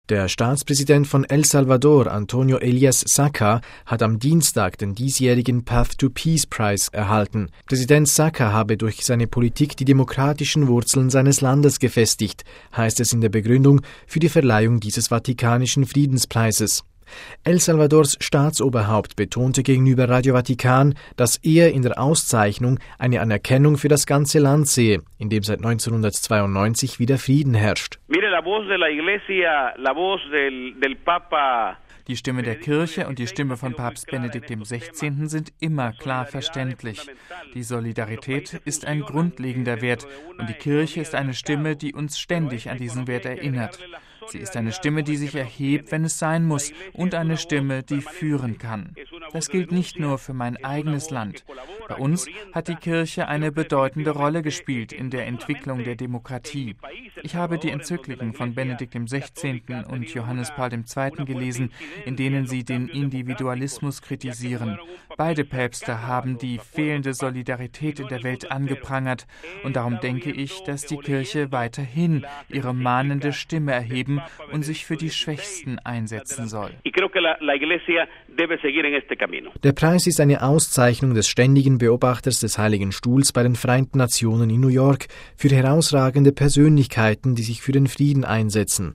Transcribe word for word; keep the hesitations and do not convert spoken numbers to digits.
Der Staatspräsident von El Salvador, Antonio Elias Saca, hat am Dienstag den diesjährigen Path to Peace Prize erhalten. Präsident Saca habe durch seine Politik die demokratischen Wurzeln seines Landes gefestigt, heißt es in der Begründung für die Verleihung dieses Vatikanischen Friedenspreises. El Salvadors Staatsoberhaupt betonte gegenüber Radio Vatikan, dass er in der Auszeichnung eine Anerkennung für das ganze Land sehe, in dem seit neunzehnhundertzweiundneunzig wieder Frieden herrscht. Die Stimme der Kirche und die Stimme von Papst Benedikt der Sechzehnte sind immer klar verständlich. Die Solidarität ist ein grundlegender Wert und die Kirche ist eine Stimme, die uns ständig an diesen Wert erinnert. Sie ist eine Stimme, die sich erhebt, wenn es sein muss, und eine Stimme, die führen kann. Das gilt nicht nur für mein eigenes Land. Bei uns hat die Kirche eine bedeutende Rolle gespielt in der Entwicklung der Demokratie. Ich habe die Enzykliken von Benedikt der Sechzehnte und Johannes Paul der Zweite gelesen, in denen sie den Individualismus kritisieren. Beide Päpste haben die fehlende Solidarität in der Welt angeprangert, und darum denke ich, dass die Kirche weiterhin ihre mahnende Stimme erheben und sich für die Schwächsten einsetzen soll. Der Preis ist eine Auszeichnung des ständigen Beobachters des Heiligen Stuhls bei den Vereinten Nationen in New York für herausragende Persönlichkeiten, die sich für den Frieden einsetzen.